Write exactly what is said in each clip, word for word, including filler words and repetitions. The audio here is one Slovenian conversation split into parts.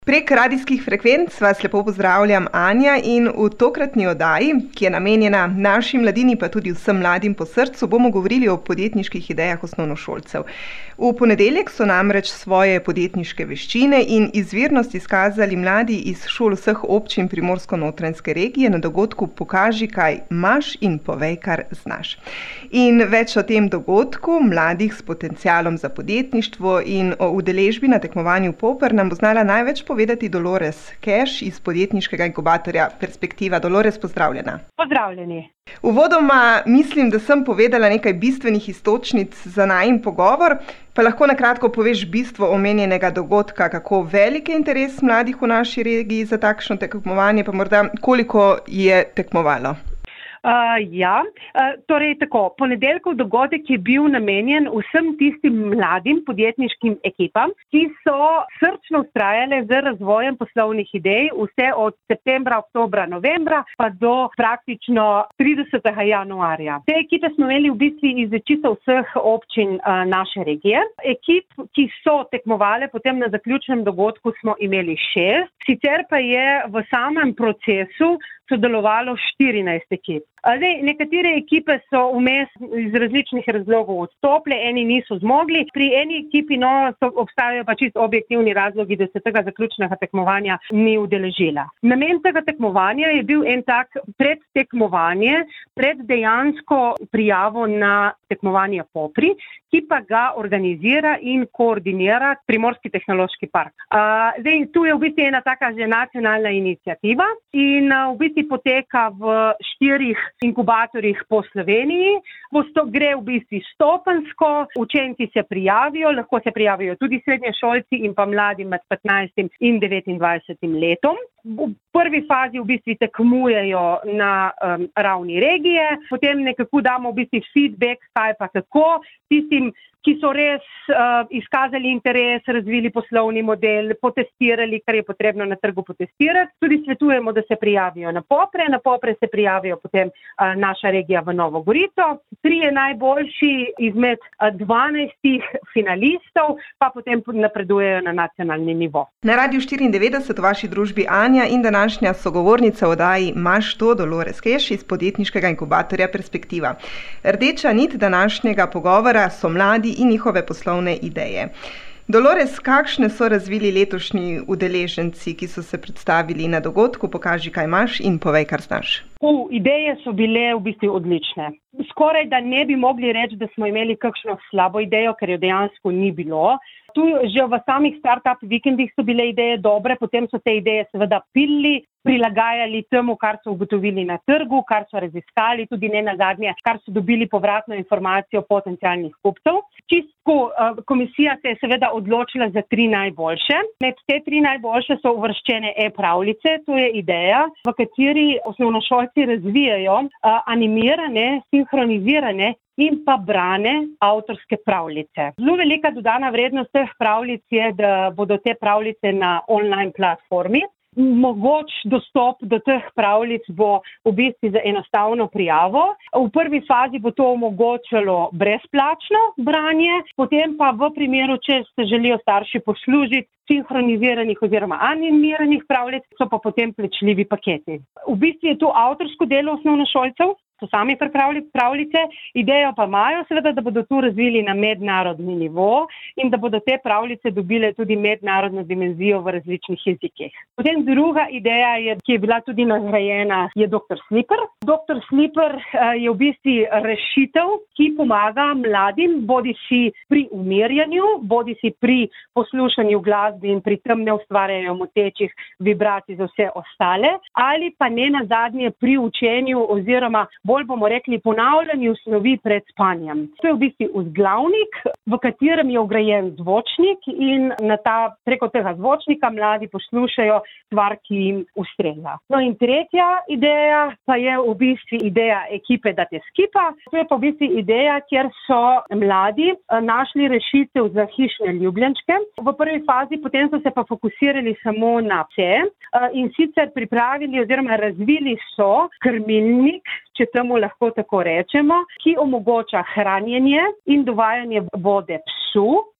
Prek radijskih frekvenc vas lepo pozdravljam, Anja, in v tokratni oddaji, ki je namenjena naši mladini, pa tudi vsem mladim po srcu, bomo govorili o podjetniških idejah osnovnošolcev. V ponedeljek so namreč svoje podjetniške veščine in izvirnost izkazali mladi iz šol vseh občin Primorsko-notranjske regije na dogodku Pokaži, kaj imaš in povej, kar znaš. In več o tem dogodku, mladih s potencialom za podjetništvo in o udeležbi na tekmovanju Poper nam bo znala največ povedati Dolores Keš iz podjetniškega inkubatorja Perspektiva. Dolores, pozdravljena. Pozdravljeni. Uvodoma mislim, da sem povedala nekaj bistvenih iztočnic za najin pogovor, pa lahko na kratko poveš bistvo omenjenega dogodka, kako velik je interes mladih v naši regiji za takšno tekmovanje, pa morda koliko je tekmovalo? Uh, ja, uh, torej tako, ponedeljkov dogodek je bil namenjen vsem tistim mladim podjetniškim ekipam, ki so srčno vztrajale z razvojem poslovnih idej vse od septembra, oktobra, novembra pa do praktično tridesetega januarja. Te ekipe smo imeli v bistvu iz čisto vseh občin uh, naše regije. Ekip, ki so tekmovale potem na zaključnem dogodku, smo imeli šest, sicer pa je v samem procesu sodelovalo štirinajst ekip. Zdaj, nekatere ekipe so vmes iz različnih razlogov odstopile, eni niso zmogli, pri eni ekipi no, so, obstajajo pa čisto objektivni razlogi, da se tega zaključnega tekmovanja ni udeležila. Namen tega tekmovanja je bil en tak predtekmovanje, pred dejansko prijavo na tekmovanje Popri, ki pa ga organizira in koordinira Primorski tehnološki park. Uh, zdaj, tu je v bistvu ena taka že nacionalna iniciativa in uh, v bistvu poteka v štirih inkubatorjih po Sloveniji. Posto gre v bistvu stopensko, učenci se prijavijo, lahko se prijavijo tudi srednješolci in pa mladi med petnajstim in devetindvajsetim letom. V prvi fazi v bistvu tekmujejo na um, ravni regije, potem nekako damo v bistvu feedback, kaj pa kako, tistim, ki so res uh, izkazali interes, razvili poslovni model, potestirali, kar je potrebno na trgu potestirati. Tudi svetujemo, da se prijavijo na Popre, na Popre se prijavijo potem uh, naša regija v Novo Gorico. Trije najboljši izmed uh, dvanajstih finalistov pa potem napredujejo na nacionalni nivo. Na Radiu štiriindevetdeset v vaši družbi Anja in današnja sogovornica v oddaji Imaš to, Dolores Keš iz podjetniškega inkubatorja Perspektiva. Rdeča nit današnjega pogovora so mladi in njihove poslovne ideje. Dolores, kakšne so razvili letošnji udeleženci, ki so se predstavili na dogodku Pokaži, kaj imaš in povej, kar znaš? U, ideje so bile v bistvu odlične. Skoraj da ne bi mogli reči, da smo imeli kakšno slabo idejo, ker jo dejansko ni bilo. Tu že v samih start-up vikendih so bile ideje dobre, potem so te ideje seveda pilili, prilagajali temu, kar so ugotovili na trgu, kar so raziskali, tudi ne nazadnje, kar so dobili povratno informacijo potencialnih kupcev. Čistko komisija se je seveda odločila za tri najboljše. Med te tri najboljše so uvrščene e-pravljice, to je ideja, v kateri osnovnošolci razvijajo animirane, sinhronizirane in pa brane avtorske pravljice. Zelo velika dodana vrednost teh pravljic je, da bodo te pravljice na online platformi. Mogoč dostop do teh pravljic bo v bistvu za enostavno prijavo. V prvi fazi bo to omogočalo brezplačno branje, potem pa v primeru, če se želijo starši poslužiti sinhroniziranih oziroma animiranih pravljic, so pa potem plačljivi paketi. V bistvu je to avtorsko delo osnovnošolcev, so sami pripravili pravljice, idejo pa imajo seveda, da bodo tu razvili na mednarodni nivo in da bodo te pravljice dobile tudi mednarodno dimenzijo v različnih jezikih. Potem druga ideja, je, ki je bila tudi nagrajena, je doktor Slipper. doktor Slipper je v bistvu rešitev, ki pomaga mladim, bodi si pri umirjanju, bodi si pri poslušanju glasbe in pri tem ne ustvarjajo motečih vibracij za vse ostale, ali pa ne nazadnje pri učenju oziroma bolj bomo rekli ponavljanju snovi pred spanjem. To je v bistvu vzglavnik, v katerem je vgrajen zvočnik in na ta, preko tega zvočnika mladi poslušajo stvar, ki jim ustreza. No in tretja ideja pa je v bistvu ideja ekipe Da te skipa. To je pa v bistvu ideja, kjer so mladi našli rešitev za hišne ljubljenčke. V prvi fazi potem so se pa fokusirali samo na pse in sicer pripravili oziroma razvili so krmilnik, če temu lahko tako rečemo, ki omogoča hranjenje in dovajanje vode psu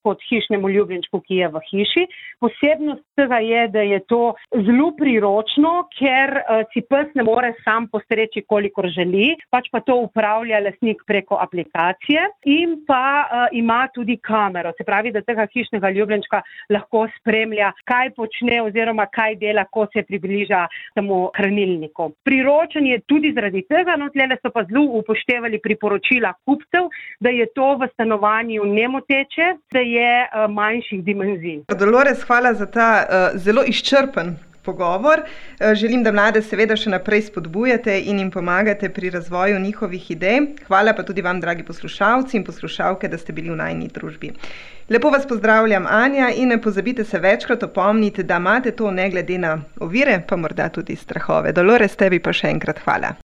kot hišnemu ljubljenčku, ki je v hiši. Posebnost tega je, da je to zelo priročno, ker uh, si pes ne more sam postreči, kolikor želi, pač pa to upravlja lastnik preko aplikacije in pa uh, ima tudi kamero. Se pravi, da tega hišnega ljubljenčka lahko spremlja, kaj počne oziroma kaj dela, ko se približa temu hranilniku. Priročen je tudi zaradi tega, no tlele so pa zelo upoštevali priporočila kupcev, da je to v stanovanju nemoteče, da je uh, manjših dimenzij. Dolores, hvala za ta uh, zelo izčrpen pogovor. Želim, da mlade seveda še naprej spodbujate in jim pomagate pri razvoju njihovih idej. Hvala pa tudi vam, dragi poslušalci in poslušalke, da ste bili v najini družbi. Lepo vas pozdravljam, Anja, in ne pozabite se večkrat opomniti, da imate to ne glede na ovire, pa morda tudi strahove. Dolores, tebi pa še enkrat hvala.